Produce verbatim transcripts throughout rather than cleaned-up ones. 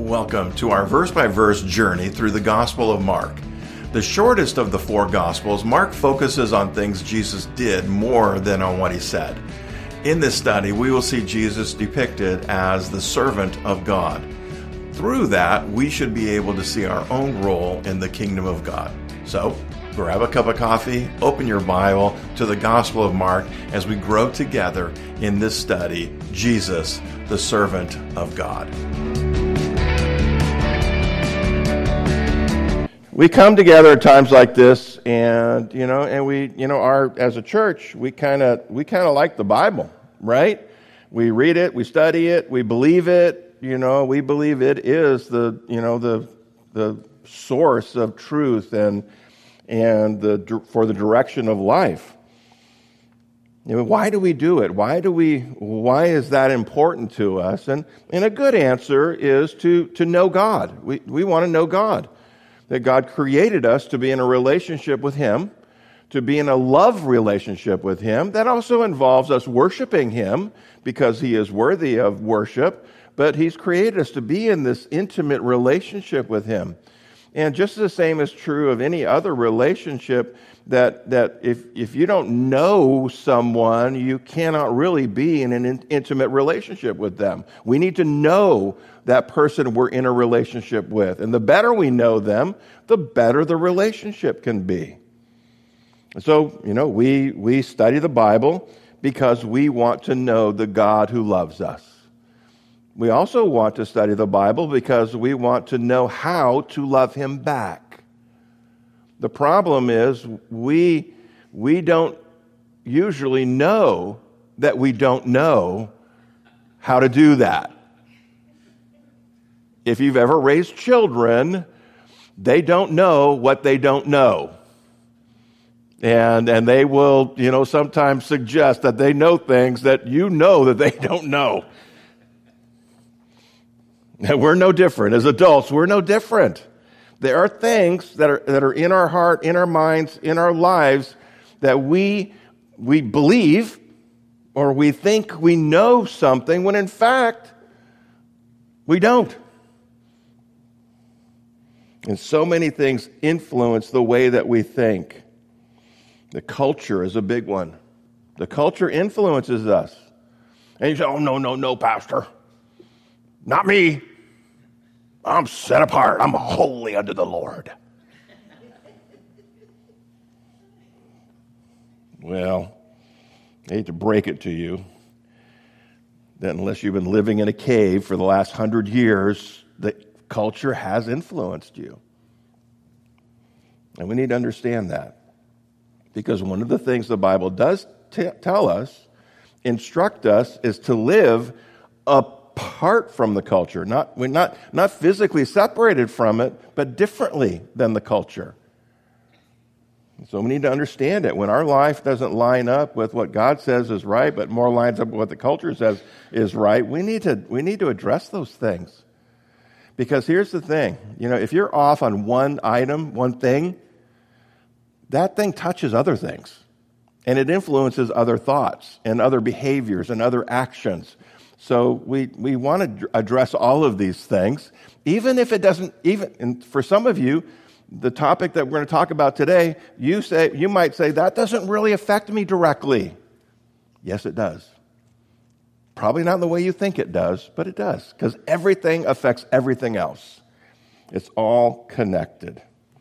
Welcome to our verse-by-verse journey through the Gospel of Mark. The shortest of the four Gospels, Mark focuses on things Jesus did more than on what he said. In this study, we will see Jesus depicted as the servant of God. Through that, we should be able to see our own role in the kingdom of God. So, grab a cup of coffee, open your Bible to the Gospel of Mark as we grow together in this study, Jesus, the servant of God. We come together at times like this, and you know, and we, you know, our as a church, we kind of, we kind of like the Bible, right? We read it, we study it, we believe it. You know, we believe it is the, you know, the the source of truth and and the for the direction of life. You know, why do we do it? Why do we? Why is that important to us? And and a good answer is to to know God. We we want to know God. That God created us to be in a relationship with Him, to be in a love relationship with Him. That also involves us worshiping Him because He is worthy of worship, but He's created us to be in this intimate relationship with Him. And just the same is true of any other relationship, that that if, if you don't know someone, you cannot really be in an in, intimate relationship with them. We need to know that person we're in a relationship with. And the better we know them, the better the relationship can be. So, you know, we, we study the Bible because we want to know the God who loves us. We also want to study the Bible because we want to know how to love Him back. The problem is we, we don't usually know that we don't know how to do that. If you've ever raised children, they don't know what they don't know. And and they will, you know, sometimes suggest that they know things that you know that they don't know. And we're no different. As adults, we're no different. There are things that are that are in our heart, in our minds, in our lives that we we believe or we think we know something when in fact we don't. And so many things influence the way that we think. The culture is a big one. The culture influences us. And you say, oh, no, no, no, Pastor. Not me. I'm set apart. I'm holy unto the Lord. Well, I hate to break it to you that unless you've been living in a cave for the last hundred years, the culture has influenced you. And we need to understand that. Because one of the things the Bible does t- tell us, instruct us, is to live apart from the culture. Not, we're not, not physically separated from it, but differently than the culture. So we need to understand it. When our life doesn't line up with what God says is right, but more lines up with what the culture says is right, we need to, we need to address those things. Because here's the thing, you know, if you're off on one item, one thing, that thing touches other things. And it influences other thoughts and other behaviors and other actions. So we, we want to address all of these things, even if it doesn't, even, and for some of you, the topic that we're going to talk about today, you say, you might say, that doesn't really affect me directly. Yes, it does. Probably not in the way you think it does, but it does, because everything affects everything else. It's all connected.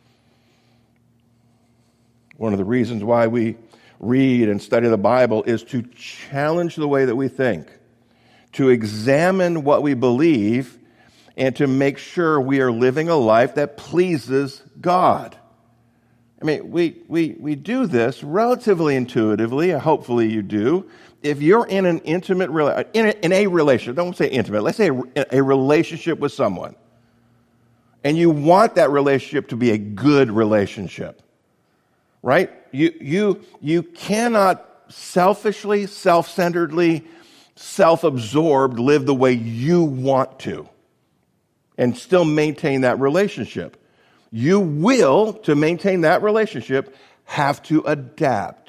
One of the reasons why we read and study the Bible is to challenge the way that we think, to examine what we believe, and to make sure we are living a life that pleases God. I mean, we we we do this relatively intuitively, hopefully you do. If you're in an intimate, in a, in a relationship, don't say intimate, let's say a, a relationship with someone, and you want that relationship to be a good relationship, right? You you you cannot selfishly, self-centeredly, self-absorbed live the way you want to and still maintain that relationship. You will, to maintain that relationship, have to adapt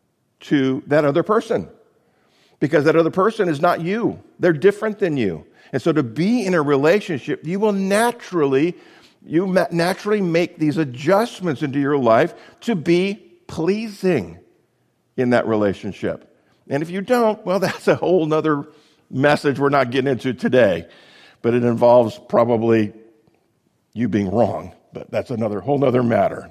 to that other person. Because that other person is not you. They're different than you. And so to be in a relationship, you will naturally, you ma- naturally make these adjustments into your life to be pleasing in that relationship. And if you don't, well, that's a whole nother message we're not getting into today. But it involves probably you being wrong. But that's another whole nother matter.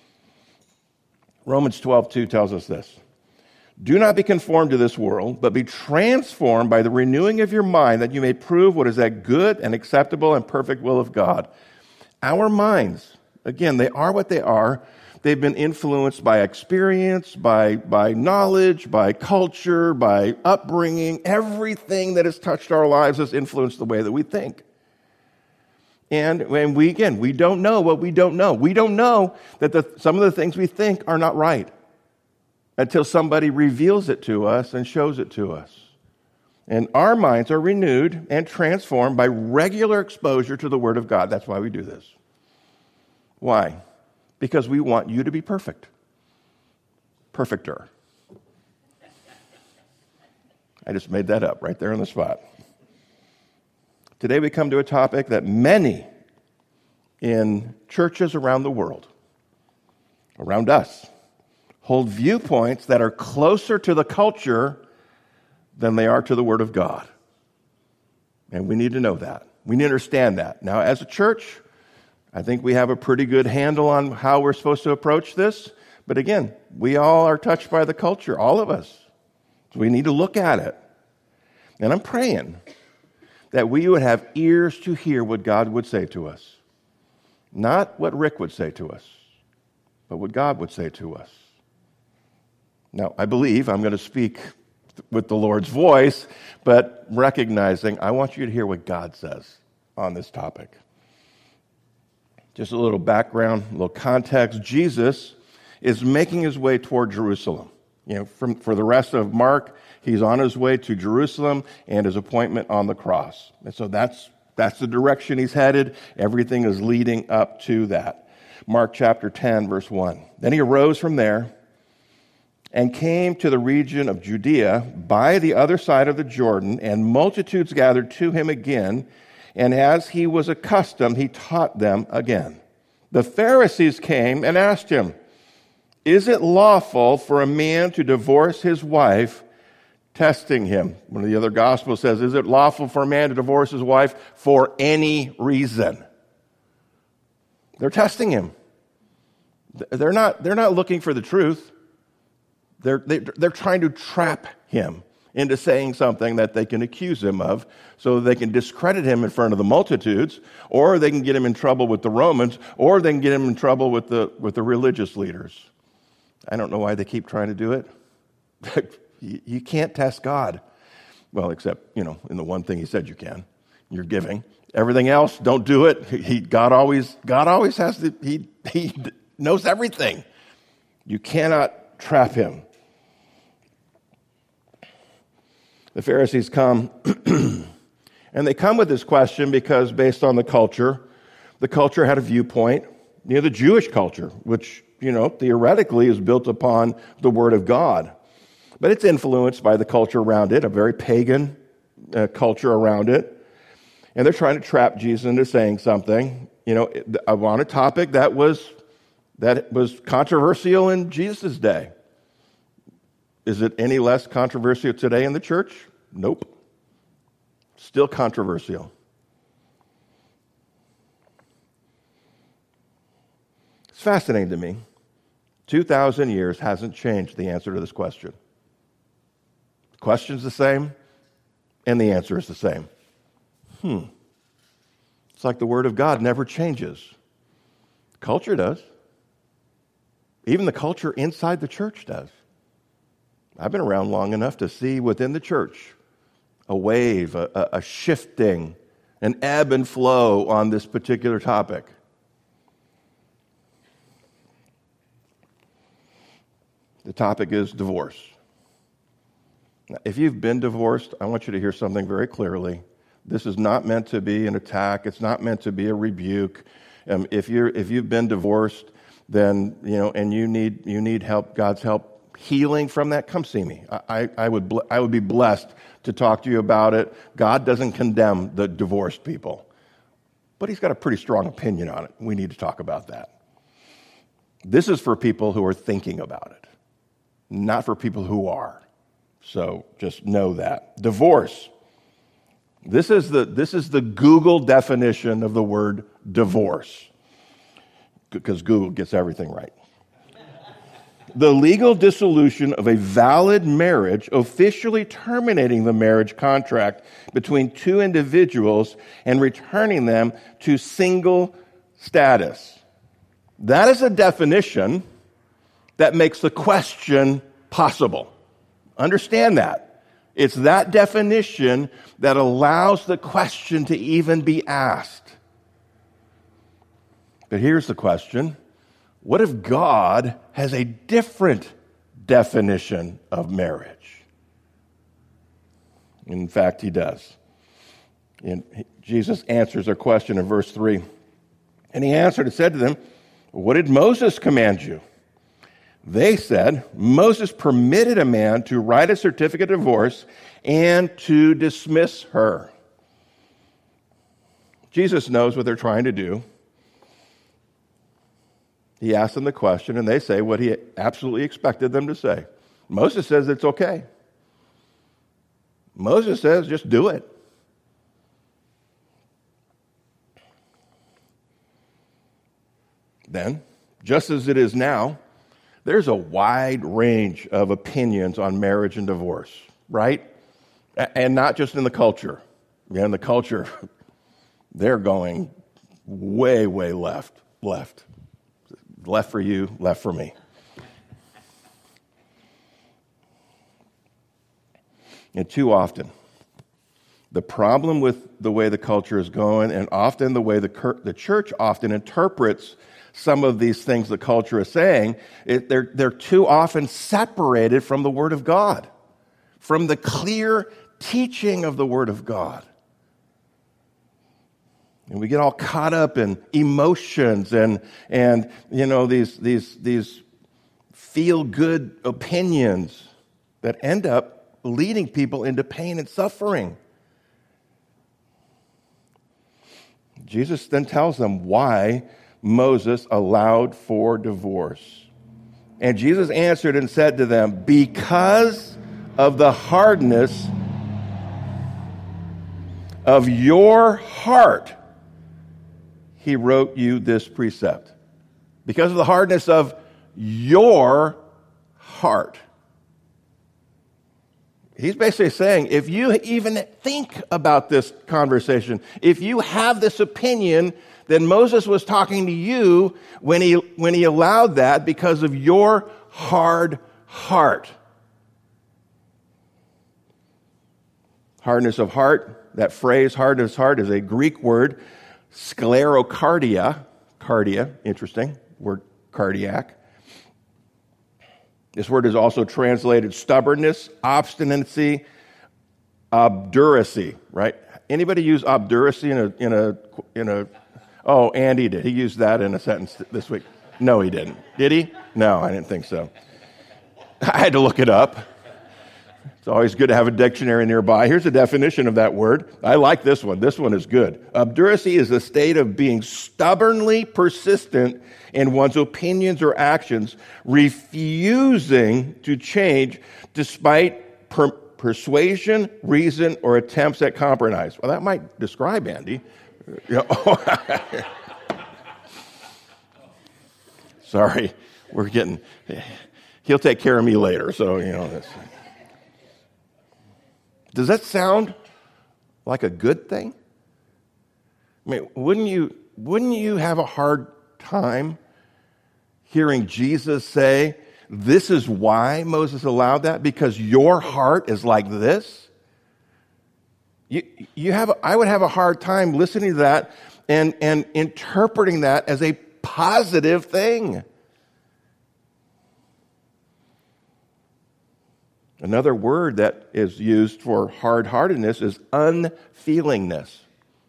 Romans twelve two tells us this. Do not be conformed to this world, but be transformed by the renewing of your mind, that you may prove what is that good and acceptable and perfect will of God. Our minds, again, they are what they are. They've been influenced by experience, by, by knowledge, by culture, by upbringing. Everything that has touched our lives has influenced the way that we think. And when we, again, we don't know what we don't know. We don't know that the, some of the things we think are not right until somebody reveals it to us and shows it to us. And our minds are renewed and transformed by regular exposure to the Word of God. That's why we do this. Why? Because we want you to be perfect. Perfecter. I just made that up right there on the spot. Today we come to a topic that many in churches around the world, around us, hold viewpoints that are closer to the culture than they are to the Word of God. And we need to know that. We need to understand that. Now, as a church, I think we have a pretty good handle on how we're supposed to approach this. But again, we all are touched by the culture, all of us. So we need to look at it. And I'm praying that we would have ears to hear what God would say to us. Not what Rick would say to us, but what God would say to us. Now, I believe I'm going to speak with the Lord's voice, but recognizing I want you to hear what God says on this topic. Just a little background, a little context. Jesus is making his way toward Jerusalem. You know, from, for the rest of Mark, he's on his way to Jerusalem and his appointment on the cross. And so that's that's the direction he's headed. Everything is leading up to that. Mark chapter ten, verse one. Then he arose from there and came to the region of Judea by the other side of the Jordan, and multitudes gathered to him again, and as he was accustomed, he taught them again. The Pharisees came and asked him, "Is it lawful for a man to divorce his wife?" Testing him. One of the other Gospels says, "Is it lawful for a man to divorce his wife for any reason?" They're testing him. They're not, they're not looking for the truth. They're, they, they're trying to trap him into saying something that they can accuse him of so that they can discredit him in front of the multitudes, or they can get him in trouble with the Romans, or they can get him in trouble with the, with the religious leaders. I don't know why they keep trying to do it. you, you can't test God. Well, except, you know, in the one thing he said you can. You're giving. Everything else, don't do it. He, God always, God always has to, he, he knows everything. You cannot trap him. The Pharisees come, and they come with this question because based on the culture, the culture had a viewpoint, you know, the Jewish culture, which, you know, theoretically is built upon the Word of God. But it's influenced by the culture around it, a very pagan uh, culture around it. And they're trying to trap Jesus into saying something, you know, on a topic that was that was controversial in Jesus' day. Is it any less controversial today in the church? Nope. Still controversial. It's fascinating to me. two thousand years hasn't changed the answer to this question. The question's the same, and the answer is the same. Hmm. It's like the Word of God never changes. Culture does. Even the culture inside the church does. I've been around long enough to see within the church a wave, a, a shifting, an ebb and flow on this particular topic. The topic is divorce. Now, if you've been divorced, I want you to hear something very clearly. This is not meant to be an attack. It's not meant to be a rebuke. Um, if you're if you've been divorced, then you know, and you need you need help, God's help healing from that, come see me. I, I, I would bl- I would be blessed to talk to you about it. God doesn't condemn the divorced people, but he's got a pretty strong opinion on it. We need to talk about that. This is for people who are thinking about it, not for people who are. So just know that. Divorce. This is the, this is the Google definition of the word divorce, because Google gets everything right. The legal dissolution of a valid marriage, officially terminating the marriage contract between two individuals and returning them to single status. That is a definition that makes the question possible. Understand that. It's that definition that allows the question to even be asked. But here's the question. What if God has a different definition of marriage? In fact, he does. And Jesus answers their question in verse three. And he answered and said to them, "What did Moses command you?" They said, "Moses permitted a man to write a certificate of divorce and to dismiss her." Jesus knows what they're trying to do. He asks them the question, and they say what he absolutely expected them to say. Moses says it's okay. Moses says just do it. Then, just as it is now, there's a wide range of opinions on marriage and divorce, right? And not just in the culture. Yeah, in the culture, they're going way, way left, left. Left for you, left for me. And too often, the problem with the way the culture is going, and often the way the, cur- the church often interprets some of these things the culture is saying, it, they're, they're too often separated from the Word of God, from the clear teaching of the Word of God. And we get all caught up in emotions and, and you know, these, these, these feel-good opinions that end up leading people into pain and suffering. Jesus then tells them why Moses allowed for divorce. And Jesus answered and said to them, "Because of the hardness of your heart, he wrote you this precept." Because of the hardness of your heart. He's basically saying, if you even think about this conversation, if you have this opinion, then Moses was talking to you when he, when he allowed that because of your hard heart. Hardness of heart, that phrase, hardness of heart, is a Greek word, sclerocardia, cardia, interesting, word cardiac. This word is also translated stubbornness, obstinacy, obduracy, right? Anybody use obduracy in a, in a, in a, oh, Andy did. He used that in a sentence this week. No, he didn't. Did he? No, I didn't think so. I had to look it up. It's always good to have a dictionary nearby. Here's a definition of that word. I like this one. This one is good. Obduracy is a state of being stubbornly persistent in one's opinions or actions, refusing to change despite per- persuasion, reason, or attempts at compromise. Well, that might describe Andy. Sorry, we're getting... He'll take care of me later, so, you know, that's... Does that sound like a good thing? I mean, wouldn't you, wouldn't you have a hard time hearing Jesus say, this is why Moses allowed that? Because your heart is like this? You, you have, I would have a hard time listening to that and, and interpreting that as a positive thing. Another word that is used for hard-heartedness is unfeelingness.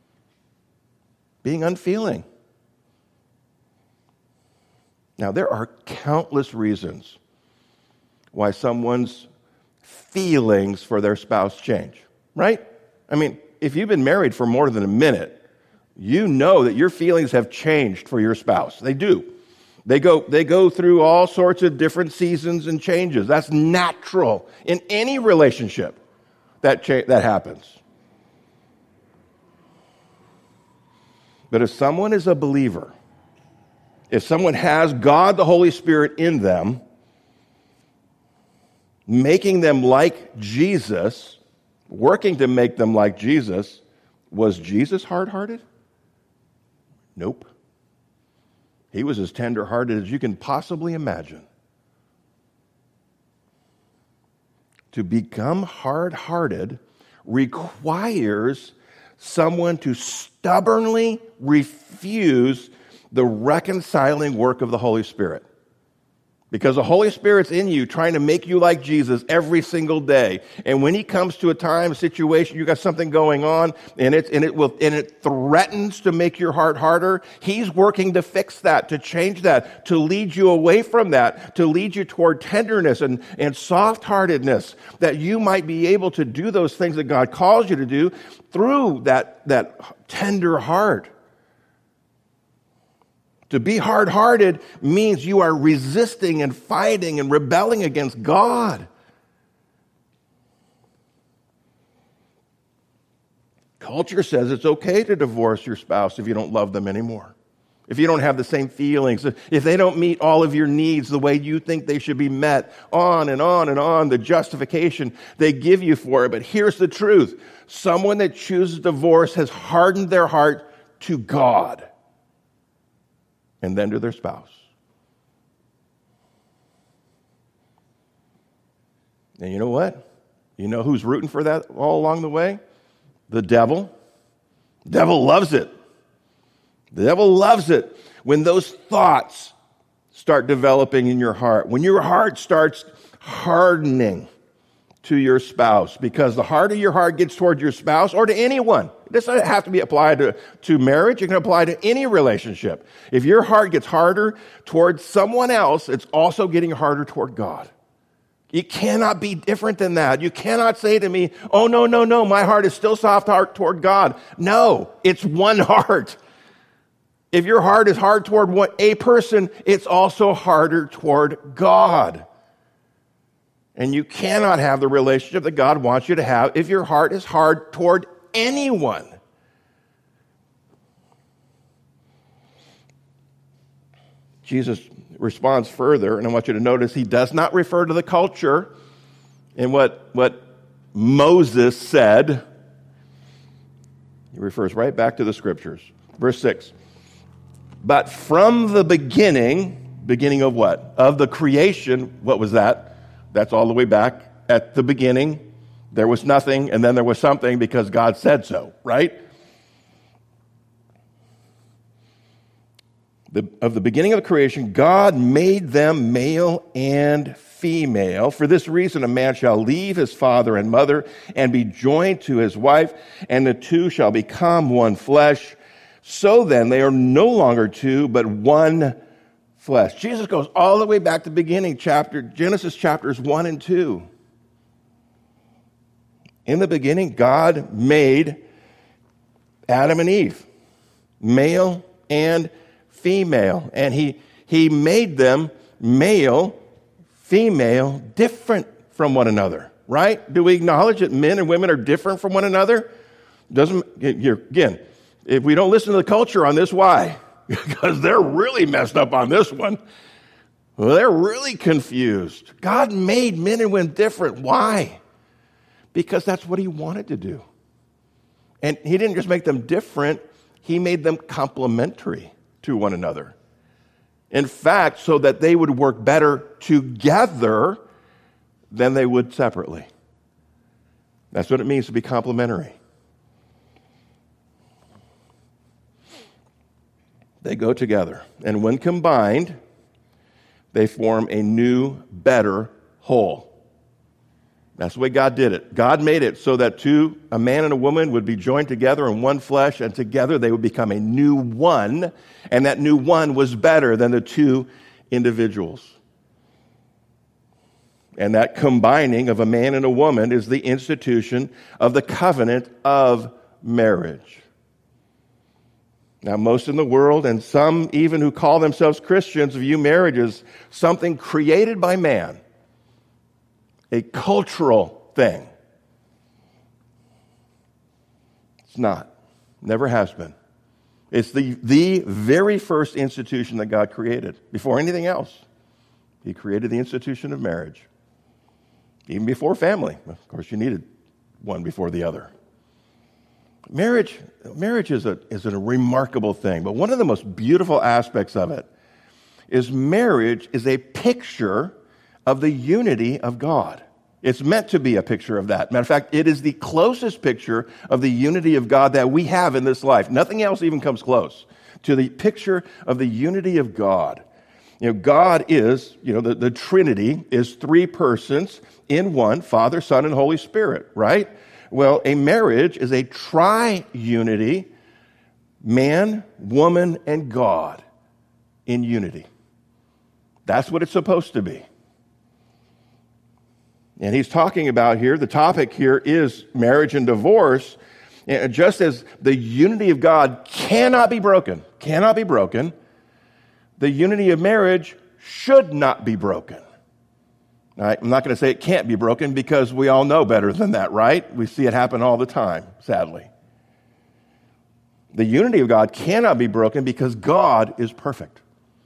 Being unfeeling. Now, there are countless reasons why someone's feelings for their spouse change, right? I mean, if you've been married for more than a minute, you know that your feelings have changed for your spouse. They do. They go, they go through all sorts of different seasons and changes. That's natural in any relationship that cha- that happens. But if someone is a believer, if someone has God the Holy Spirit in them, making them like Jesus, working to make them like Jesus, was Jesus hard-hearted? Nope. He was as tender-hearted as you can possibly imagine. To become hard-hearted requires someone to stubbornly refuse the reconciling work of the Holy Spirit. Because the Holy Spirit's in you trying to make you like Jesus every single day. And when he comes to a time, a situation, you got something going on, and it, and it will, and it threatens to make your heart harder, he's working to fix that, to change that, to lead you away from that, to lead you toward tenderness and, and soft-heartedness, that you might be able to do those things that God calls you to do through that, that tender heart. To be hard-hearted means you are resisting and fighting and rebelling against God. Culture says it's okay to divorce your spouse if you don't love them anymore, if you don't have the same feelings, if they don't meet all of your needs the way you think they should be met, on and on and on, the justification they give you for it. But here's the truth. Someone that chooses divorce has hardened their heart to God and then to their spouse. And you know what? You know who's rooting for that all along the way? The devil. The devil loves it. The devil loves it when those thoughts start developing in your heart, when your heart starts hardening to your spouse, because the harder your heart gets toward your spouse or to anyone. It doesn't have to be applied to, to marriage. It can apply to any relationship. If your heart gets harder toward someone else, it's also getting harder toward God. It cannot be different than that. You cannot say to me, oh, no, no, no, my heart is still soft heart toward God. No, it's one heart. If your heart is hard toward one, a person, it's also harder toward God. And you cannot have the relationship that God wants you to have if your heart is hard toward anyone. Jesus responds further, and I want you to notice he does not refer to the culture and what, what Moses said. He refers right back to the scriptures. Verse six. But from the beginning, beginning of what? Of the creation, what was that? That's all the way back at the beginning. There was nothing, and then there was something because God said so, right? The, of the beginning of the creation, God made them male and female. For this reason, a man shall leave his father and mother and be joined to his wife, and the two shall become one flesh. So then, they are no longer two, but one flesh. Jesus goes all the way back to the beginning, chapter Genesis chapters one and two. In the beginning, God made Adam and Eve, male and female, and he he made them male, female, different from one another. Right? Do we acknowledge that men and women are different from one another? Doesn't again? If we don't listen to the culture on this, why? Because they're really messed up on this one. Well, they're really confused. God made men and women different. Why? Because that's what he wanted to do. And he didn't just make them different, he made them complementary to one another. In fact, so that they would work better together than they would separately. That's what it means to be complementary. They go together. And when combined, they form a new, better whole. That's the way God did it. God made it so that two, a man and a woman, would be joined together in one flesh, and together they would become a new one, and that new one was better than the two individuals. And that combining of a man and a woman is the institution of the covenant of marriage. Now, most in the world, and some even who call themselves Christians, view marriage as something created by man, a cultural thing. It's not. Never has been. It's the, the very first institution that God created. Before anything else, He created the institution of marriage. Even before family. Of course, you needed one before the other. Marriage, marriage is a, is a remarkable thing, but one of the most beautiful aspects of it is marriage is a picture of the unity of God. It's meant to be a picture of that. Matter of fact, it is the closest picture of the unity of God that we have in this life. Nothing else even comes close to the picture of the unity of God. You know, God is, you know, the, the Trinity is three persons in one, Father, Son, and Holy Spirit, right? Well, a marriage is a tri-unity, man, woman, and God in unity. That's what it's supposed to be. And he's talking about here, the topic here is marriage and divorce. And just as the unity of God cannot be broken, cannot be broken, the unity of marriage should not be broken. Now, I'm not going to say it can't be broken because we all know better than that, right? We see it happen all the time, sadly. The unity of God cannot be broken because God is perfect.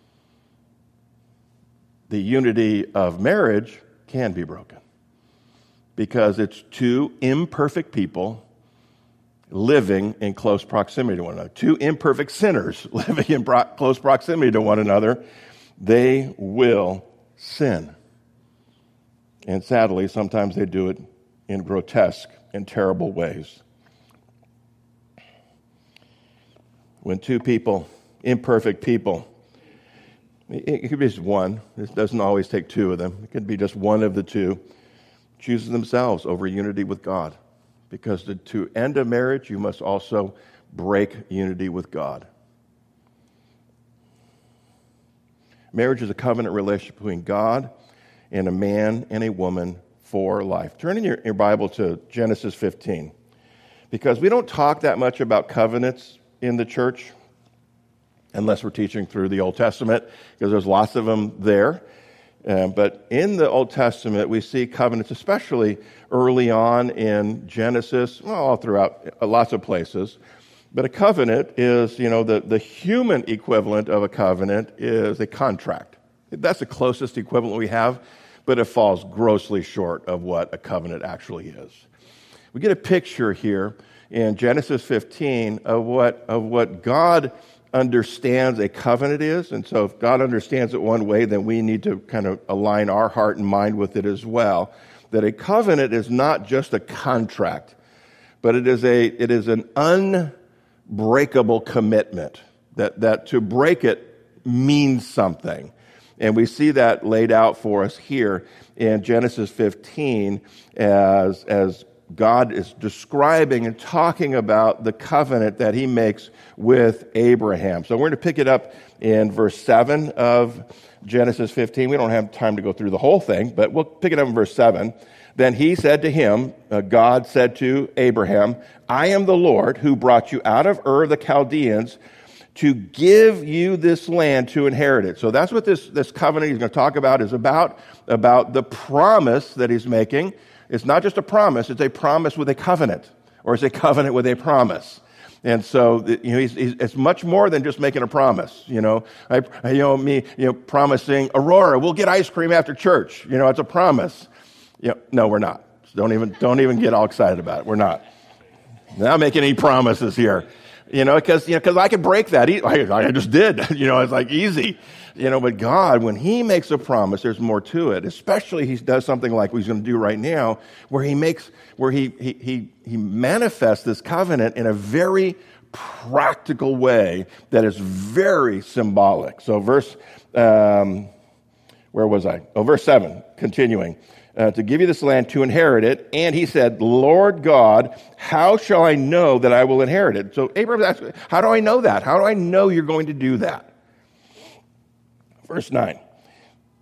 The unity of marriage can be broken because it's two imperfect people living in close proximity to one another. Two imperfect sinners living in pro- close proximity to one another. They will sin. And sadly, sometimes they do it in grotesque and terrible ways. When two people, imperfect people, it could be just one. It doesn't always take two of them. It could be just one of the two, chooses themselves over unity with God. Because to, to end a marriage, you must also break unity with God. Marriage is a covenant relationship between God and a man and a woman for life. Turn in your, your Bible to Genesis fifteen. Because we don't talk that much about covenants in the church, unless we're teaching through the Old Testament, because there's lots of them there. Uh, but in the Old Testament, we see covenants, especially early on in Genesis, well, all throughout uh, lots of places. But a covenant is, you know, the, the human equivalent of a covenant is a contract. That's the closest equivalent we have, but it falls grossly short of what a covenant actually is. We get a picture here in Genesis fifteen of what of what God understands a covenant is. And so if God understands it one way, then we need to kind of align our heart and mind with it as well. That a covenant is not just a contract, but it is a it is an unbreakable commitment. That that to break it means something. And we see that laid out for us here in Genesis fifteen as as God is describing and talking about the covenant that he makes with Abraham. So we're going to pick it up in verse seven of Genesis fifteen. We don't have time to go through the whole thing, but we'll pick it up in verse seven. Then he said to him, uh, God said to Abraham, I am the Lord who brought you out of Ur of the Chaldeans to give you this land to inherit it. So that's what this, this covenant he's going to talk about is about, about the promise that he's making. It's not just a promise, it's a promise with a covenant, or it's a covenant with a promise. And so, you know, he's, he's, it's much more than just making a promise. You know, I, you know, me, you know, promising Aurora, we'll get ice cream after church. You know, it's a promise. You know, no, we're not. Don't even, don't even get all excited about it. We're not. Not making any promises here. You know, because you know, because I could break that. I, I just did. You know, it's like easy. You know, but God, when he makes a promise, there's more to it. Especially he does something like what he's going to do right now, where he makes, where he he he, he manifests this covenant in a very practical way that is very symbolic. So, verse, um, where was I? Oh, verse seven. Continuing. Uh, to give you this land to inherit it. And he said, Lord God, how shall I know that I will inherit it? So Abraham asked, how do I know that? How do I know you're going to do that? Verse nine.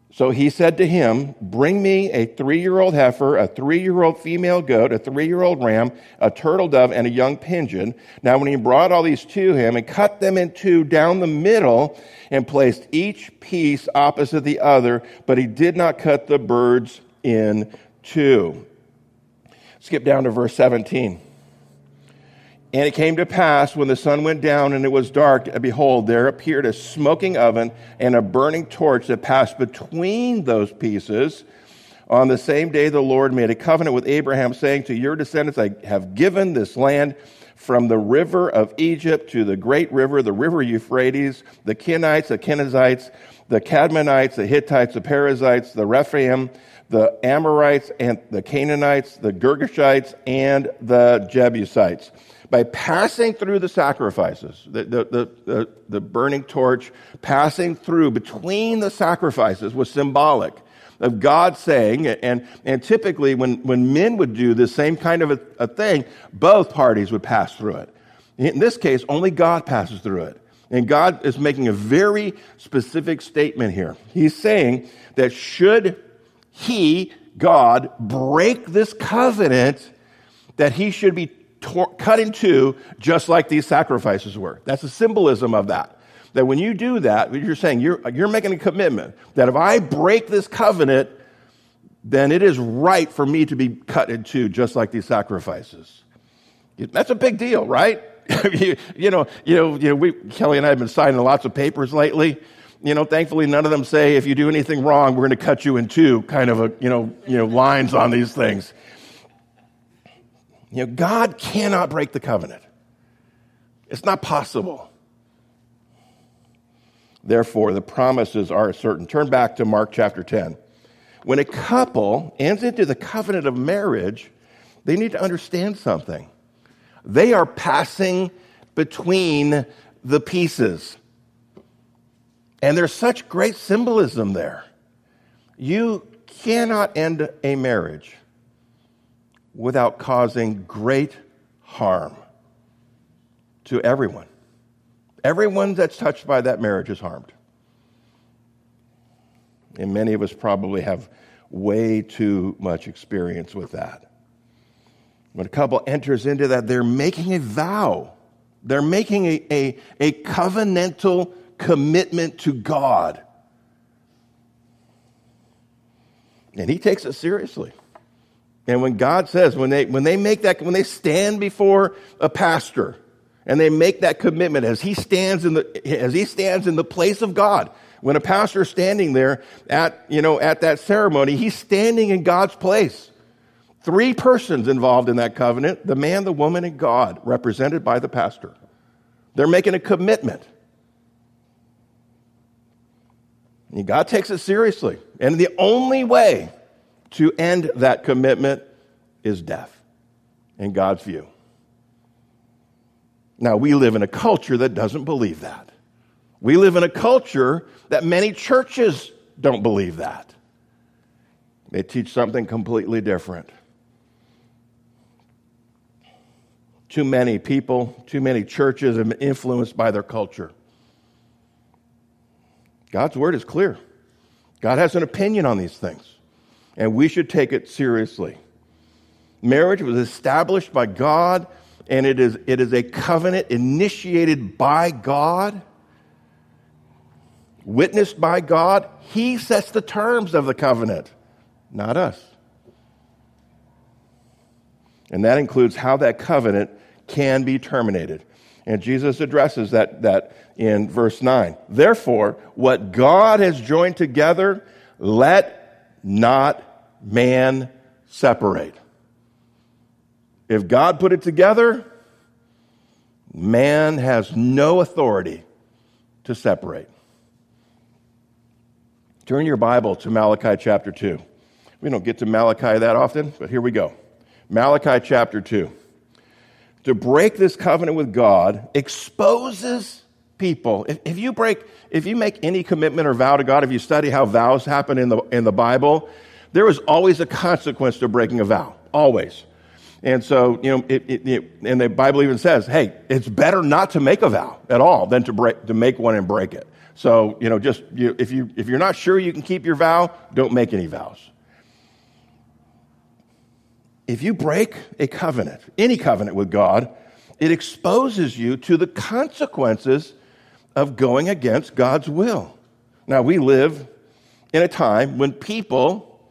So he said to him, bring me a three-year-old heifer, a three-year-old female goat, a three-year-old ram, a turtle dove, and a young pigeon. Now when he brought all these to him and cut them in two down the middle and placed each piece opposite the other, but he did not cut the birds in two. Skip down to verse seventeen. And it came to pass, when the sun went down and it was dark, and behold, there appeared a smoking oven and a burning torch that passed between those pieces. On the same day the Lord made a covenant with Abraham, saying, to your descendants I have given this land, from the river of Egypt to the great river, the river Euphrates, the Kenites, the Kenizzites, the Cadmonites, the Hittites, the Perizzites, the Rephaim, the Amorites, and the Canaanites, the Girgashites, and the Jebusites. By passing through the sacrifices, the, the, the, the, the burning torch, passing through between the sacrifices was symbolic of God saying, and, and typically when, when men would do the same kind of a, a thing, both parties would pass through it. In this case, only God passes through it. And God is making a very specific statement here. He's saying that should he, God, break this covenant, that he should be tor- cut in two just like these sacrifices were. That's the symbolism of that. That when you do that, you're saying, you're, you're making a commitment that if I break this covenant, then it is right for me to be cut in two just like these sacrifices. That's a big deal, right? you, you know, you know, you know we, Kelly and I have been signing lots of papers lately. You know, thankfully, none of them say, if you do anything wrong, we're going to cut you in two, kind of a, you know, you know, lines on these things. You know, God cannot break the covenant. It's not possible. Therefore, the promises are certain. Turn back to Mark chapter ten. When a couple enters into the covenant of marriage, they need to understand something. They are passing between the pieces. And there's such great symbolism there. You cannot end a marriage without causing great harm to everyone. Everyone that's touched by that marriage is harmed. And many of us probably have way too much experience with that. When a couple enters into that, they're making a vow. They're making a, a, a covenantal commitment to God. And he takes it seriously. And when God says, when they when they make that, when they stand before a pastor and they make that commitment as he stands in the as he stands in the place of God, when a pastor is standing there at you know at that ceremony, he's standing in God's place. Three persons involved in that covenant: the man, the woman, and God, represented by the pastor. They're making a commitment. And God takes it seriously. And the only way to end that commitment is death, in God's view. Now, we live in a culture that doesn't believe that. We live in a culture that many churches don't believe that. They teach something completely different. Too many people, too many churches have been influenced by their culture. God's word is clear. God has an opinion on these things, and we should take it seriously. Marriage was established by God, and it is, it is a covenant initiated by God, witnessed by God. He sets the terms of the covenant, not us. And that includes how that covenant can be terminated. And Jesus addresses that, that in verse nine. Therefore, what God has joined together, let not man separate. If God put it together, man has no authority to separate. Turn your Bible to Malachi chapter two. We don't get to Malachi that often, but here we go. Malachi chapter two. To break this covenant with God exposes people. If, if you break, if you make any commitment or vow to God, if you study how vows happen in the in the Bible, there is always a consequence to breaking a vow. Always. And so, you know, it, it, it, and the Bible even says, hey, it's better not to make a vow at all than to break to make one and break it. So, you know, just you, if you if you're not sure you can keep your vow, don't make any vows. If you break a covenant, any covenant with God, it exposes you to the consequences of going against God's will. Now, we live in a time when people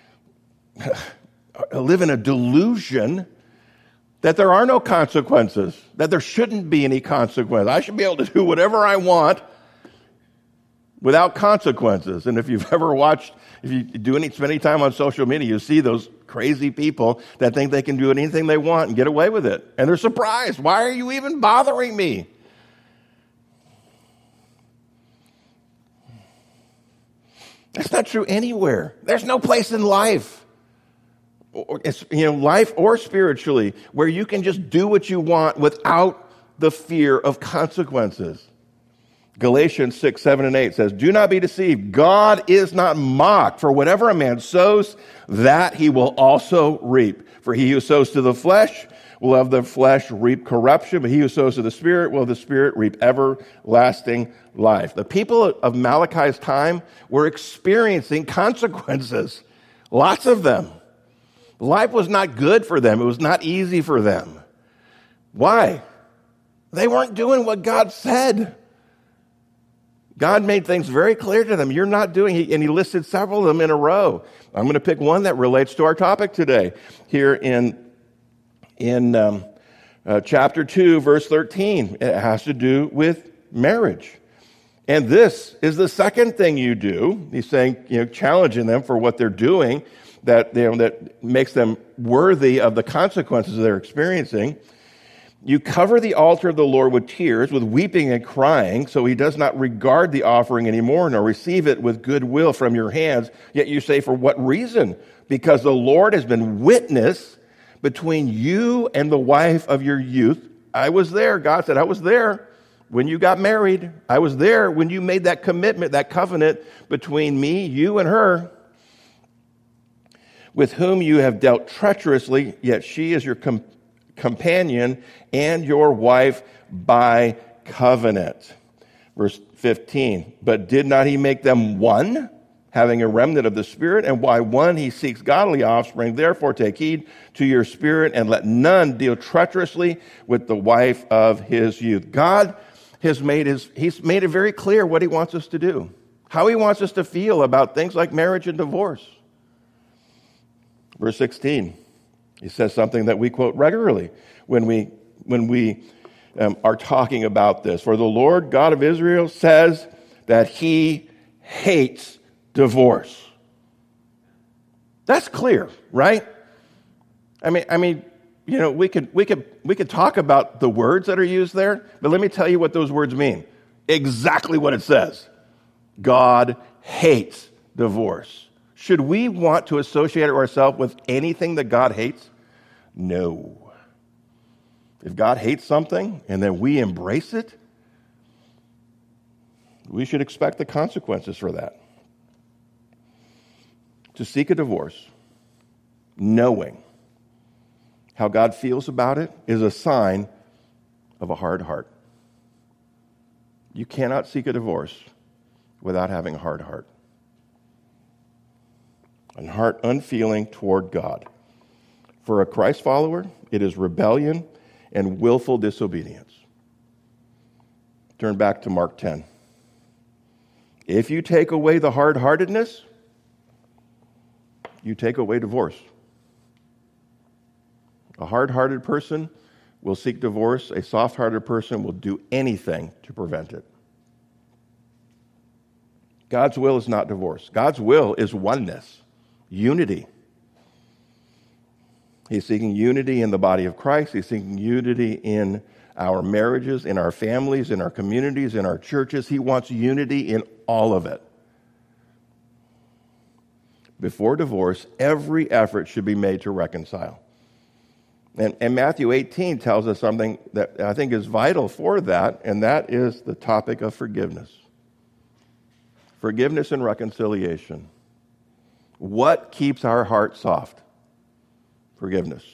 live in a delusion that there are no consequences, that there shouldn't be any consequences. I should be able to do whatever I want without consequences. And if you've ever watched, if you do any, spend any time on social media, you see those crazy people that think they can do anything they want and get away with it. And they're surprised. Why are you even bothering me? That's not true anywhere. There's no place in life, or, you know, life or spiritually, where you can just do what you want without the fear of consequences. Galatians six, seven, and eight says, "Do not be deceived. God is not mocked. For whatever a man sows, that he will also reap. For he who sows to the flesh will of the flesh reap corruption, but he who sows to the Spirit will of the Spirit reap everlasting life." The people of Malachi's time were experiencing consequences, lots of them. Life was not good for them. It was not easy for them. Why? They weren't doing what God said. God made things very clear to them. You're not doing it, and he listed several of them in a row. I'm going to pick one that relates to our topic today here in In um, uh, chapter two, verse thirteen. It has to do with marriage. And this is the second thing you do. He's saying, you know, challenging them for what they're doing that, you know, that makes them worthy of the consequences they're experiencing. You cover the altar of the Lord with tears, with weeping and crying, so he does not regard the offering anymore, nor receive it with goodwill from your hands. Yet you say, for what reason? Because the Lord has been witness between you and the wife of your youth. I was there. God said, I was there when you got married. I was there when you made that commitment, that covenant between me, you, and her, with whom you have dealt treacherously, yet she is your com- companion and your wife by covenant. Verse fifteen, but did not he make them one, having a remnant of the Spirit, and by one he seeks godly offspring. Therefore take heed to your spirit, and let none deal treacherously with the wife of his youth. God has made his, he's made it very clear what he wants us to do, how he wants us to feel about things like marriage and divorce. Verse sixteen, he says something that we quote regularly when we, when we um, are talking about this. For the Lord God of Israel says that he hates divorce. That's clear, right? I mean, I mean, you know, we could we could we could talk about the words that are used there, but let me tell you what those words mean. Exactly what it says. God hates divorce. Should we want to associate ourselves with anything that God hates? No. If God hates something and then we embrace it, we should expect the consequences for that. To seek a divorce, knowing how God feels about it, is a sign of a hard heart. You cannot seek a divorce without having a hard heart. A heart unfeeling toward God. For a Christ follower, it is rebellion and willful disobedience. Turn back to Mark ten. If you take away the hard-heartedness, you take away divorce. A hard-hearted person will seek divorce. A soft-hearted person will do anything to prevent it. God's will is not divorce. God's will is oneness, unity. He's seeking unity in the body of Christ. He's seeking unity in our marriages, in our families, in our communities, in our churches. He wants unity in all of it. Before divorce, every effort should be made to reconcile. And, and Matthew eighteen tells us something that I think is vital for that, and that is the topic of forgiveness. Forgiveness and reconciliation. What keeps our heart soft? Forgiveness.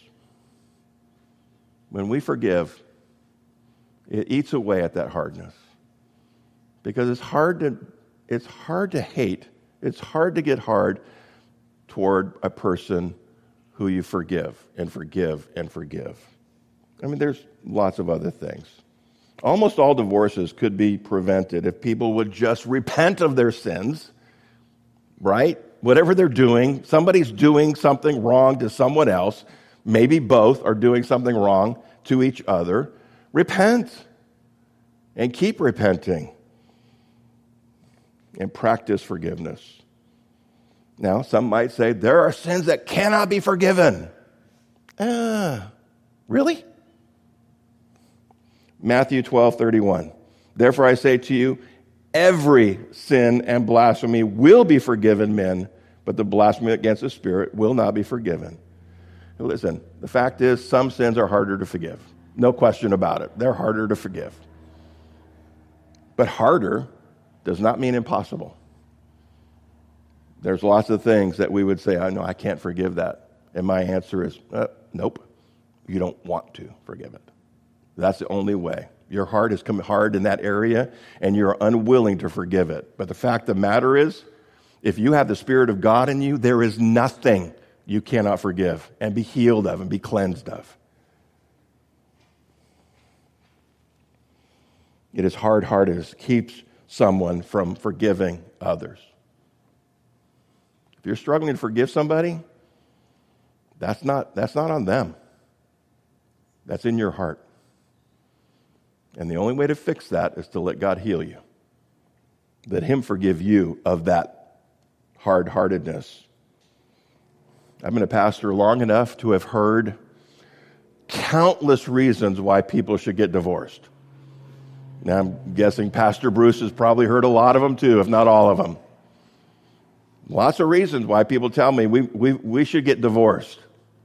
When we forgive, it eats away at that hardness. because it's hard to it's hard to hate. It's hard to get hard toward a person who you forgive and forgive and forgive. I mean, there's lots of other things. Almost all divorces could be prevented if people would just repent of their sins, right? Whatever they're doing, somebody's doing something wrong to someone else. Maybe both are doing something wrong to each other. Repent and keep repenting and practice forgiveness. Now, some might say, there are sins that cannot be forgiven. Ah, really? Matthew twelve thirty-one. Therefore I say to you, every sin and blasphemy will be forgiven men, but the blasphemy against the Spirit will not be forgiven. Listen, the fact is, some sins are harder to forgive. No question about it. They're harder to forgive. But harder does not mean impossible. There's lots of things that we would say, I know I can't forgive that. And my answer is, uh, nope, you don't want to forgive it. That's the only way. Your heart has come hard in that area, and you're unwilling to forgive it. But the fact of the matter is, if you have the Spirit of God in you, there is nothing you cannot forgive and be healed of and be cleansed of. It is hard-heartedness keeps someone from forgiving others. If you're struggling to forgive somebody, that's not, that's not on them. That's in your heart. And the only way to fix that is to let God heal you. Let Him forgive you of that hard-heartedness. I've been a pastor long enough to have heard countless reasons why people should get divorced. Now, I'm guessing Pastor Bruce has probably heard a lot of them too, if not all of them. Lots of reasons why people tell me we, we, we should get divorced.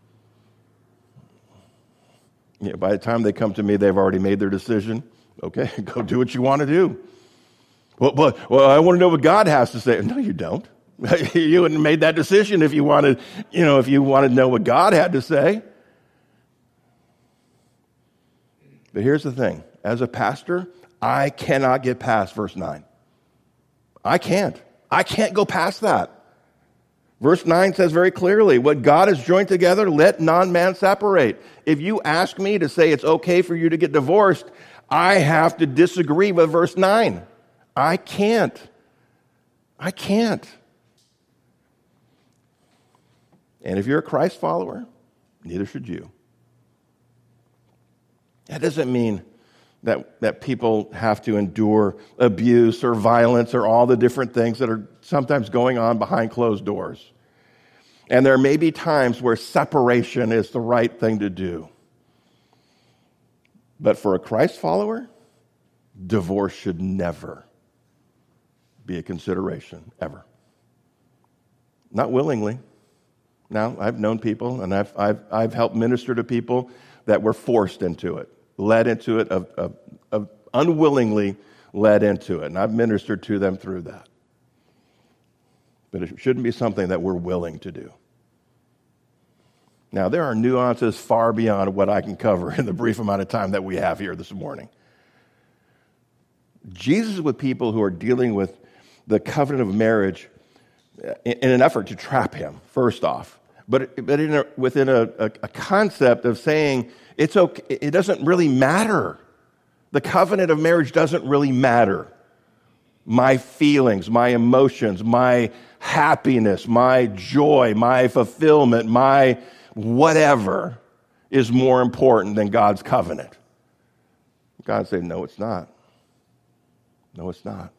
You know, by the time they come to me, they've already made their decision. Okay, go do what you want to do. Well, but, well, I want to know what God has to say. No, you don't. You wouldn't have made that decision if you wanted, you know, if you wanted to know what God had to say. But here's the thing. As a pastor, I cannot get past verse nine. I can't. I can't go past that. Verse nine says very clearly, what God has joined together, let non-man separate. If you ask me to say it's okay for you to get divorced, I have to disagree with verse nine. I can't. I can't. And if you're a Christ follower, neither should you. That doesn't mean that, that people have to endure abuse or violence or all the different things that are sometimes going on behind closed doors. And there may be times where separation is the right thing to do. But for a Christ follower, divorce should never be a consideration, ever. Not willingly. Now, I've known people, and I've, I've, I've helped minister to people that were forced into it, led into it, of, of, of unwillingly led into it. And I've ministered to them through that. But it shouldn't be something that we're willing to do. Now, there are nuances far beyond what I can cover in the brief amount of time that we have here this morning. Jesus is with people who are dealing with the covenant of marriage in, in an effort to trap him, first off. But, but in a, within a, a, a concept of saying it's okay, it doesn't really matter. The covenant of marriage doesn't really matter. My feelings, my emotions, my happiness, my joy, my fulfillment, my whatever is more important than God's covenant. God said, no, it's not. No, it's not.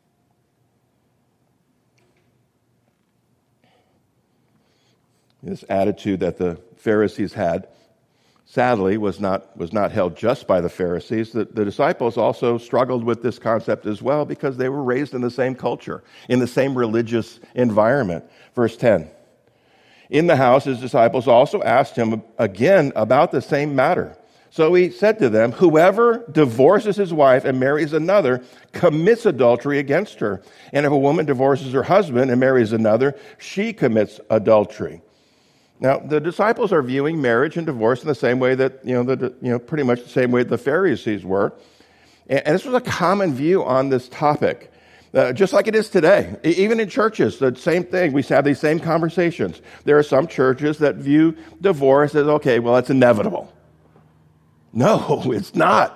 This attitude that the Pharisees had, sadly, was not, was not held just by the Pharisees. The, the disciples also struggled with this concept as well because they were raised in the same culture, in the same religious environment. Verse ten. In the house, his disciples also asked him again about the same matter. So he said to them, whoever divorces his wife and marries another commits adultery against her. And if a woman divorces her husband and marries another, she commits adultery. Now, the disciples are viewing marriage and divorce in the same way that, you know, the, you know, pretty much the same way the Pharisees were. And, and this was a common view on this topic. Uh, just like it is today. E- Even in churches, the same thing. We have these same conversations. There are some churches that view divorce as, okay, well, it's inevitable. No, it's not.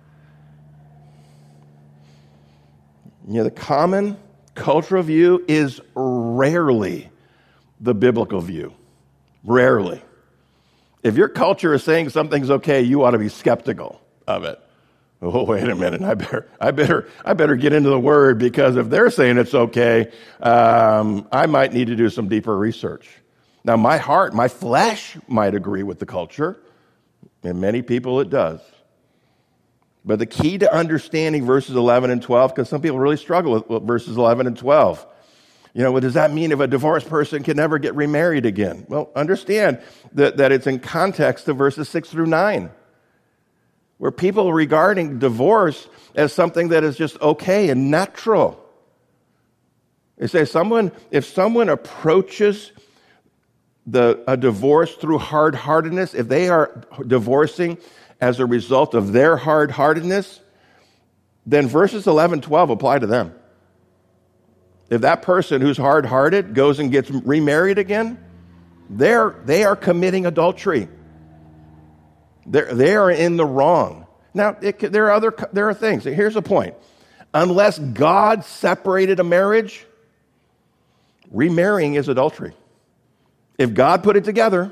You know, the common cultural view is rarely the biblical view. Rarely. If your culture is saying something's okay, you ought to be skeptical of it. Oh, wait a minute! I better, I better, I better get into the Word, because if they're saying it's okay, um, I might need to do some deeper research. Now, my heart, my flesh might agree with the culture, and many people it does. But the key to understanding verses eleven and twelve, because some people really struggle with, with verses eleven and twelve. You know, what does that mean if a divorced person can never get remarried again? Well, understand that, that it's in context of verses six through nine. Where people are regarding divorce as something that is just okay and natural. They say someone, if someone approaches the a divorce through hard-heartedness, if they are divorcing as a result of their hard-heartedness, then verses eleven, twelve apply to them. If that person who's hard-hearted goes and gets remarried again, they're, they are committing adultery. They're, they are in the wrong. Now, it, there are other there are things. Here's the point. Unless God separated a marriage, remarrying is adultery. If God put it together,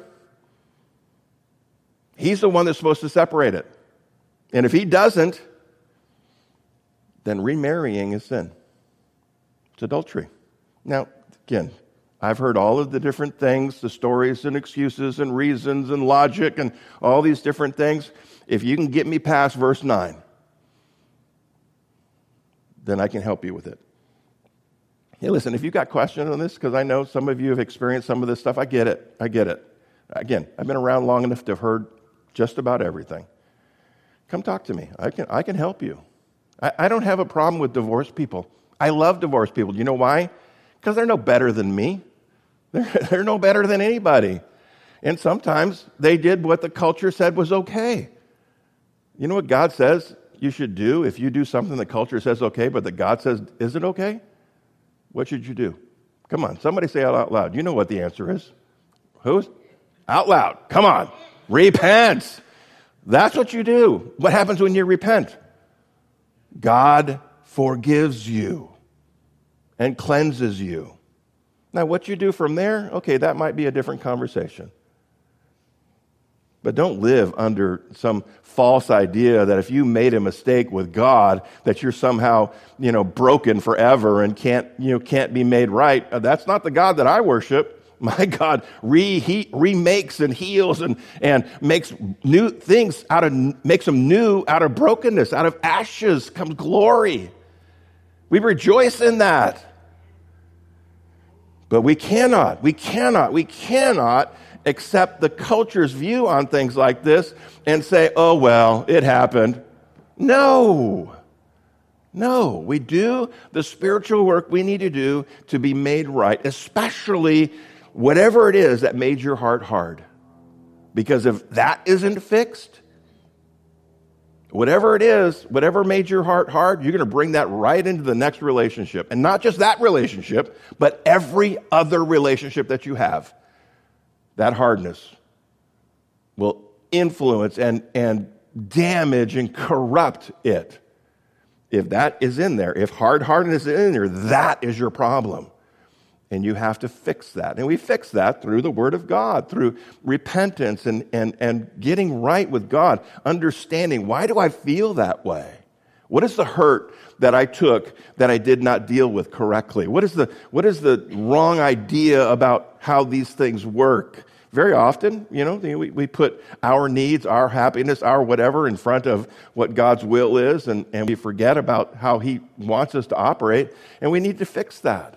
He's the one that's supposed to separate it. And if He doesn't, then remarrying is sin. It's adultery. Now, again, I've heard all of the different things, the stories and excuses and reasons and logic and all these different things. If you can get me past verse nine, then I can help you with it. Hey, listen, if you've got questions on this, because I know some of you have experienced some of this stuff, I get it. I get it. Again, I've been around long enough to have heard just about everything. Come talk to me. I can, I can help you. I, I don't have a problem with divorced people. I love divorced people. Do you know why? Because they're no better than me. They're, they're no better than anybody. And sometimes they did what the culture said was okay. You know what God says you should do if you do something the culture says okay, but that God says isn't okay? What should you do? Come on, somebody say it out loud. You know what the answer is. Who's? Out loud. Come on. Repent. That's what you do. What happens when you repent? God forgives you and cleanses you. Now, what you do from there, okay, that might be a different conversation. But don't live under some false idea that if you made a mistake with God, that you're somehow, you know, broken forever and can't, you know, can't be made right. That's not the God that I worship. My God re, he, remakes and heals and, and makes new things out of, makes them new out of brokenness. Out of ashes comes glory. We rejoice in that. But we cannot, we cannot, we cannot accept the culture's view on things like this and say, oh, well, it happened. No. No. We do the spiritual work we need to do to be made right, especially whatever it is that made your heart hard. Because if that isn't fixed, whatever it is, whatever made your heart hard, you're going to bring that right into the next relationship. And not just that relationship, but every other relationship that you have. That hardness will influence and, and damage and corrupt it. If that is in there, if hard-heartedness is in there, that is your problem. And you have to fix that. And we fix that through the Word of God, through repentance and, and, and getting right with God, understanding, why do I feel that way? What is the hurt that I took that I did not deal with correctly? What is the, what is the wrong idea about how these things work? Very often, you know, we, we put our needs, our happiness, our whatever in front of what God's will is, and, and we forget about how He wants us to operate, and we need to fix that.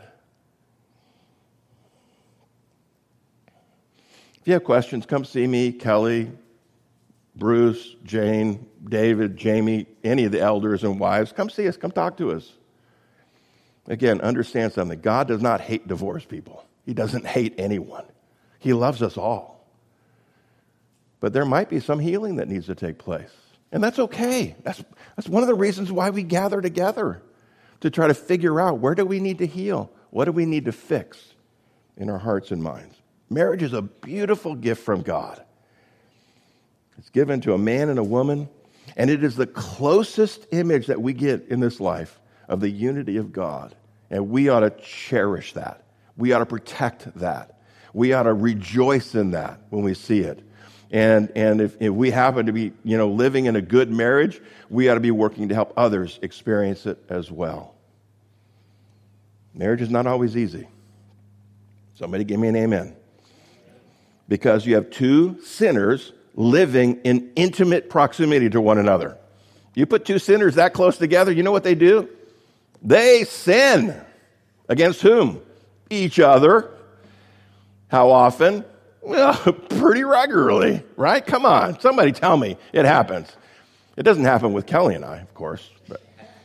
If you have questions, come see me, Kelly, Bruce, Jane, David, Jamie, any of the elders and wives. Come see us. Come talk to us. Again, understand something. God does not hate divorced people. He doesn't hate anyone. He loves us all. But there might be some healing that needs to take place. And that's okay. That's, that's one of the reasons why we gather together, to try to figure out, where do we need to heal? What do we need to fix in our hearts and minds? Marriage is a beautiful gift from God. It's given to a man and a woman, and it is the closest image that we get in this life of the unity of God. And we ought to cherish that. We ought to protect that. We ought to rejoice in that when we see it. And and if, if we happen to be, you know, living in a good marriage, we ought to be working to help others experience it as well. Marriage is not always easy. Somebody give me an amen. Because you have two sinners living in intimate proximity to one another. You put two sinners that close together, you know what they do? They sin. Against whom? Each other. How often? Well, pretty regularly, right? Come on, somebody tell me it happens. It doesn't happen with Kelly and I, of course. But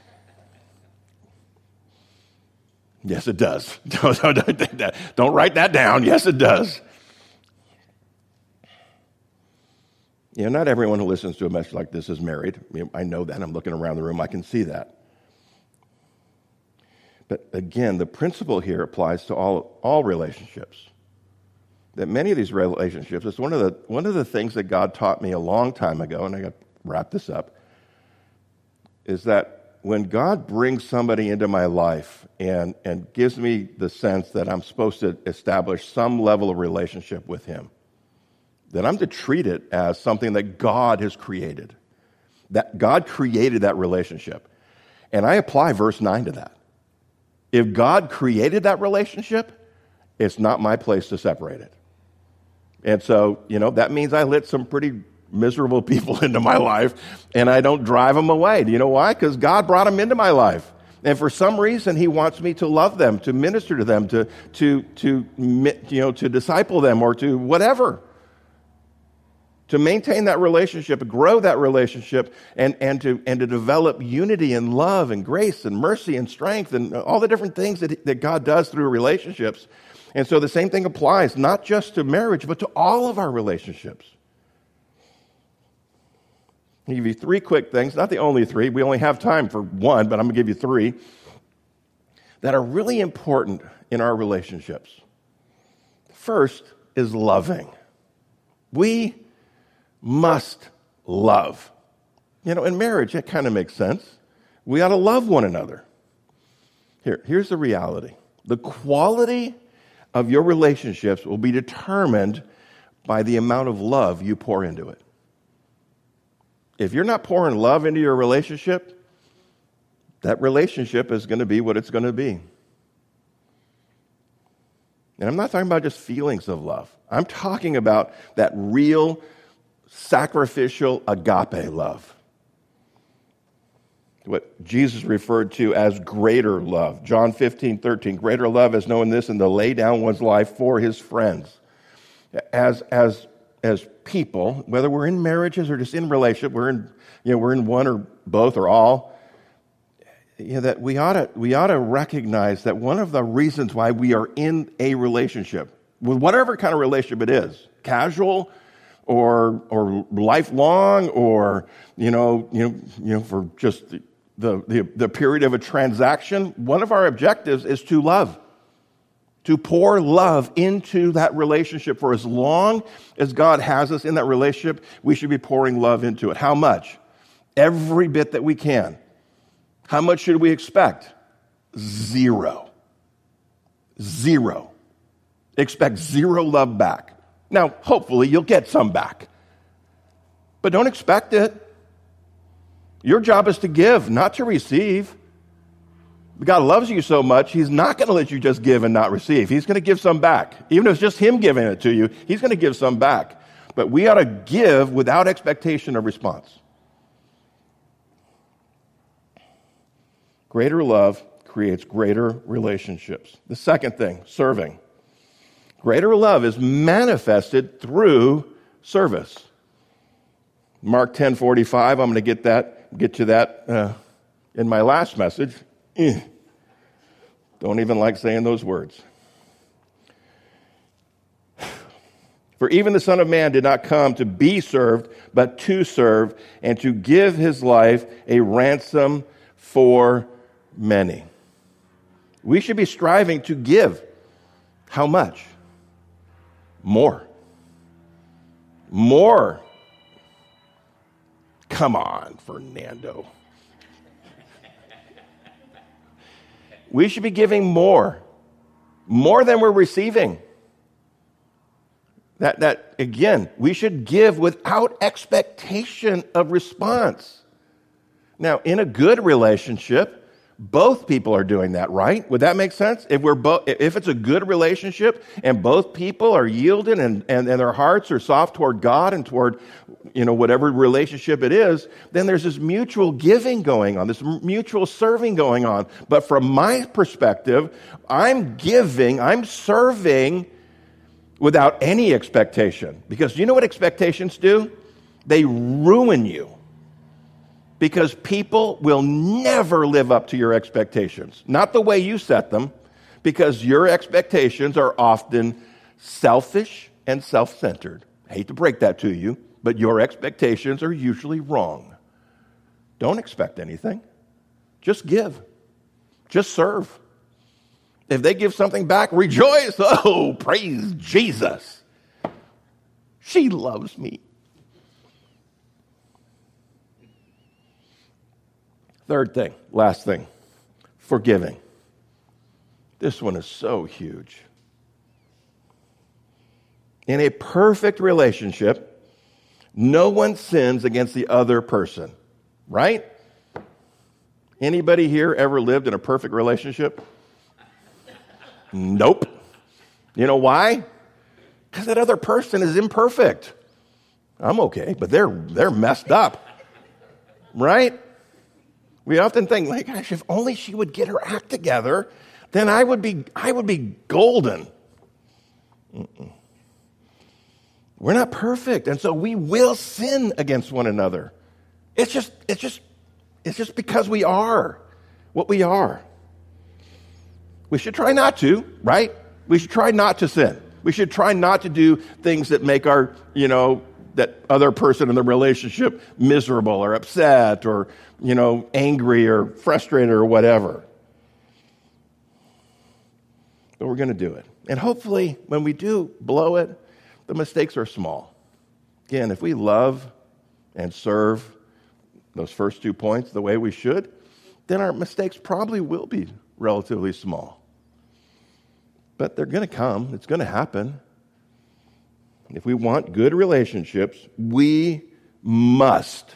yes, it does. Don't, don't, don't write that down. Yes, it does. You know, not everyone who listens to a message like this is married. I mean, I know that. I'm looking around the room. I can see that. But again, the principle here applies to all, all relationships. That many of these relationships, it's one of the one of the things that God taught me a long time ago, and I got to wrap this up, is that when God brings somebody into my life and, and gives me the sense that I'm supposed to establish some level of relationship with him, that I'm to treat it as something that God has created. That God created that relationship. And I apply verse nine to that. If God created that relationship, it's not my place to separate it. And so, you know, that means I let some pretty miserable people into my life, and I don't drive them away. Do you know why? Because God brought them into my life. And for some reason, he wants me to love them, to minister to them, to, to, to, you know, to disciple them, or to whatever. To maintain that relationship, grow that relationship, and, and, to, and to develop unity and love and grace and mercy and strength and all the different things that, that God does through relationships. And so the same thing applies, not just to marriage, but to all of our relationships. I'll give you three quick things, not the only three. We only have time for one, but I'm going to give you three that are really important in our relationships. First is loving. We must love. You know, in marriage, that kind of makes sense. We ought to love one another. Here, here's the reality. The quality of your relationships will be determined by the amount of love you pour into it. If you're not pouring love into your relationship, that relationship is going to be what it's going to be. And I'm not talking about just feelings of love. I'm talking about that real, sacrificial agape love. What Jesus referred to as greater love. John fifteen thirteen, greater love is knowing this and to lay down one's life for his friends. As as as people, whether we're in marriages or just in relationship, we're in you know we're in one or both or all. You know, that we ought to we ought to recognize that one of the reasons why we are in a relationship, with whatever kind of relationship it is, casual or or lifelong, or you know you know you know for just the The, the, the period of a transaction, one of our objectives is to love, to pour love into that relationship. For as long as God has us in that relationship, we should be pouring love into it. How much? Every bit that we can. How much should we expect? Zero. Zero. Expect zero love back. Now, hopefully you'll get some back, but don't expect it. Your job is to give, not to receive. God loves you so much, he's not going to let you just give and not receive. He's going to give some back. Even if it's just him giving it to you, he's going to give some back. But we ought to give without expectation of response. Greater love creates greater relationships. The second thing, serving. Greater love is manifested through service. Mark ten forty-five, I'm going to get that. Get to that uh, in my last message. Eh. Don't even like saying those words. For even the Son of Man did not come to be served, but to serve, and to give his life a ransom for many. We should be striving to give. How much? More. More. Come on, Fernando. We should be giving more. More than we're receiving. That, that again, we should give without expectation of response. Now, in a good relationship, both people are doing that, right? Would that make sense? If we're both, if it's a good relationship and both people are yielding and, and, and their hearts are soft toward God and toward, you know, whatever relationship it is, then there's this mutual giving going on, this mutual serving going on. But from my perspective, I'm giving, I'm serving without any expectation. Because you know what expectations do? They ruin you. Because people will never live up to your expectations. Not the way you set them, because your expectations are often selfish and self-centered. I hate to break that to you, but your expectations are usually wrong. Don't expect anything. Just give. Just serve. If they give something back, rejoice. Oh, praise Jesus. She loves me. Third thing, last thing, forgiving. This one is so huge. In a perfect relationship, no one sins against the other person, right? Anybody here ever lived in a perfect relationship? Nope. You know why? Because that other person is imperfect. I'm okay, but they're they're messed up. Right? We often think, like, gosh, if only she would get her act together, then I would be I would be golden. Mm-mm. We're not perfect, and so we will sin against one another. It's just it's just it's just because we are what we are. We should try not to, right? We should try not to sin. We should try not to do things that make our, you know, that other person in the relationship miserable or upset or, you know, angry or frustrated or whatever. But we're going to do it. And hopefully, when we do blow it, the mistakes are small. Again, if we love and serve those first two points the way we should, then our mistakes probably will be relatively small. But they're going to come. It's going to happen. If we want good relationships, we must,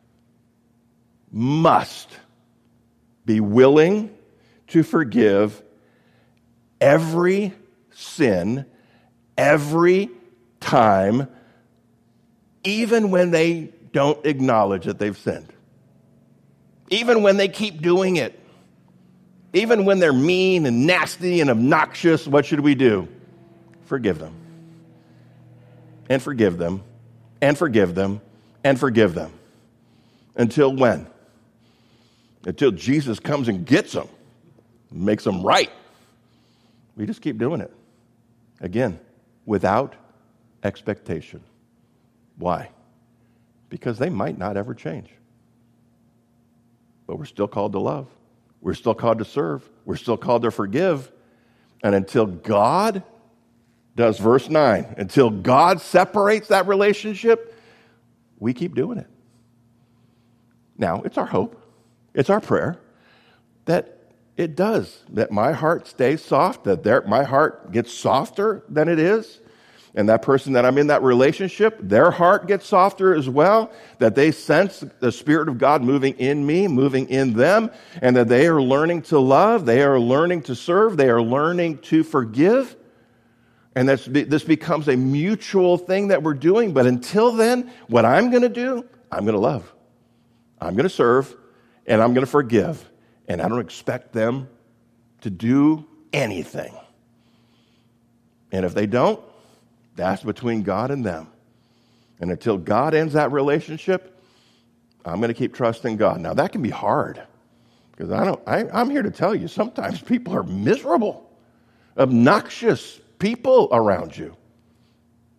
must be willing to forgive every sin, every time, even when they don't acknowledge that they've sinned. Even when they keep doing it. Even when they're mean and nasty and obnoxious, what should we do? Forgive them. And forgive them. And forgive them. And forgive them. Until when? Until Jesus comes and gets them. Makes them right. We just keep doing it. Again, without expectation. Why? Because they might not ever change. But we're still called to love. We're still called to serve. We're still called to forgive. And until God does verse nine, until God separates that relationship, we keep doing it. Now, it's our hope, it's our prayer that it does, that my heart stays soft, that their, my heart gets softer than it is, and that person that I'm in that relationship, their heart gets softer as well, that they sense the Spirit of God moving in me, moving in them, and that they are learning to love, they are learning to serve, they are learning to forgive, and that's, this becomes a mutual thing that we're doing. But until then, what I'm going to do, I'm going to love, I'm going to serve, and I'm going to forgive, and I don't expect them to do anything. And if they don't, that's between God and them. And until God ends that relationship, I'm going to keep trusting God. Now, that can be hard. Because I don't, I, I'm here to tell you, sometimes people are miserable, obnoxious people around you.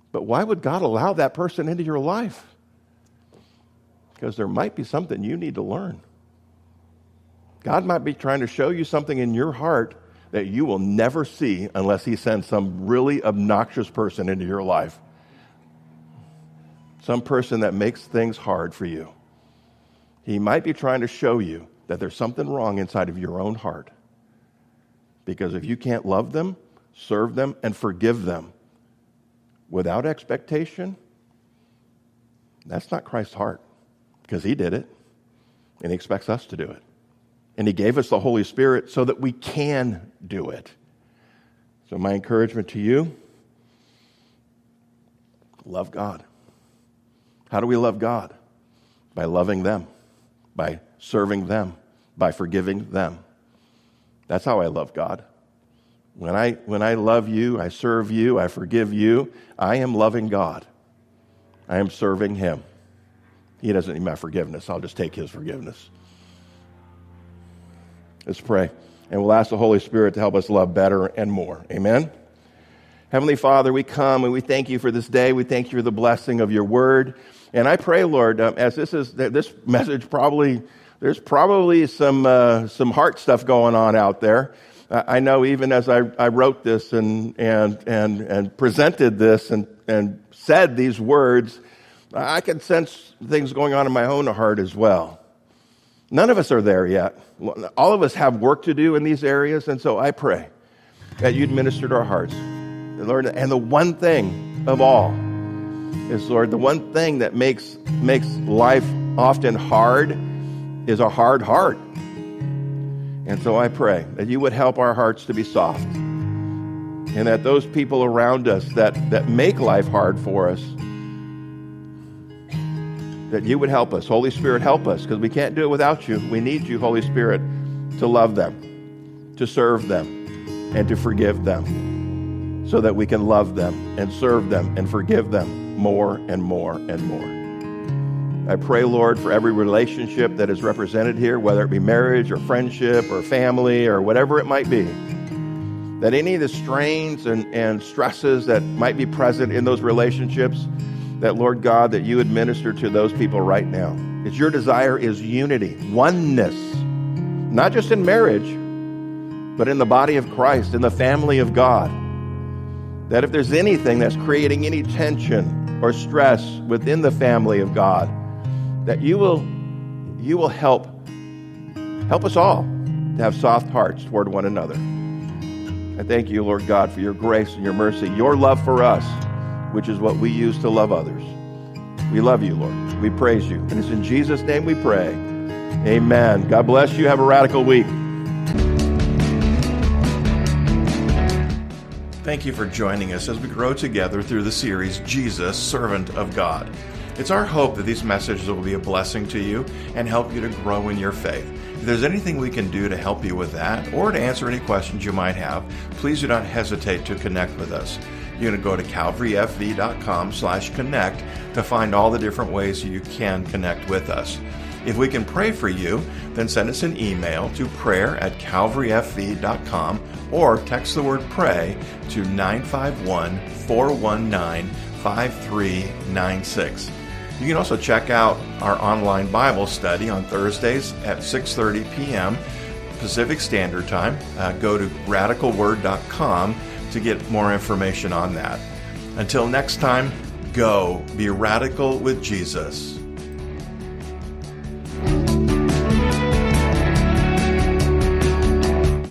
But why would God allow that person into your life? Because there might be something you need to learn. God might be trying to show you something in your heart that you will never see unless he sends some really obnoxious person into your life. Some person that makes things hard for you. He might be trying to show you that there's something wrong inside of your own heart. Because if you can't love them, serve them, and forgive them without expectation, that's not Christ's heart. Because he did it, and he expects us to do it. And he gave us the Holy Spirit so that we can do it. So my encouragement to you, love God. How do we love God? By loving them, by serving them, by forgiving them. That's how I love God. When I, when I love you, I serve you, I forgive you, I am loving God. I am serving him. He doesn't need my forgiveness. I'll just take his forgiveness. Let's pray. And we'll ask the Holy Spirit to help us love better and more. Amen? Heavenly Father, we come and we thank you for this day. We thank you for the blessing of your word. And I pray, Lord, um, as this is this message probably, there's probably some uh, some heart stuff going on out there. I know even as I, I wrote this and and and and presented this and, and said these words, I can sense things going on in my own heart as well. None of us are there yet. All of us have work to do in these areas, and so I pray that you'd minister to our hearts. Lord, and the one thing of all is, Lord, the one thing that makes makes life often hard is a hard heart. And so I pray that you would help our hearts to be soft, and that those people around us that, that make life hard for us, that you would help us. Holy Spirit, help us, because we can't do it without you. We need you, Holy Spirit, to love them, to serve them, and to forgive them, so that we can love them and serve them and forgive them more and more and more. I pray, Lord, for every relationship that is represented here, whether it be marriage or friendship or family or whatever it might be, that any of the strains and, and stresses that might be present in those relationships, that, Lord God, that you administer to those people right now. It's your desire is unity, oneness, not just in marriage, but in the body of Christ, in the family of God. That if there's anything that's creating any tension or stress within the family of God, that you will, you will help, help us all to have soft hearts toward one another. I thank you, Lord God, for your grace and your mercy, your love for us, which is what we use to love others. We love you, Lord. We praise you. And it's in Jesus' name we pray. Amen. God bless you. Have a radical week. Thank you for joining us as we grow together through the series, Jesus, Servant of God. It's our hope that these messages will be a blessing to you and help you to grow in your faith. If there's anything we can do to help you with that or to answer any questions you might have, please do not hesitate to connect with us. You're going to go to calvaryfv.com slash connect to find all the different ways you can connect with us. If we can pray for you, then send us an email to prayer at calvaryfv dot com or text the word pray to nine five one, four one nine, five three nine six. You can also check out our online Bible study on Thursdays at six thirty p.m. Pacific Standard Time. Uh, go to radical word dot com to get more information on that. Until next time, go be radical with Jesus.